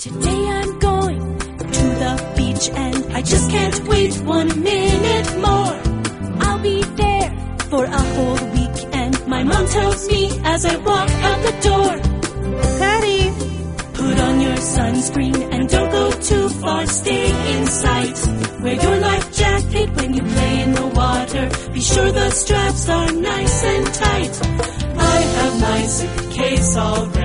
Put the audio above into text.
Today I'm going to the beach and I just can't wait 1 minute more. I'll be there for a whole week and my mom tells me as I walk out the door, Patty, put on your sunscreen and don't go too far, stay in sight. Wear your life jacket when you play in the water, be sure the straps are nice and tight. I have my suitcase all ready.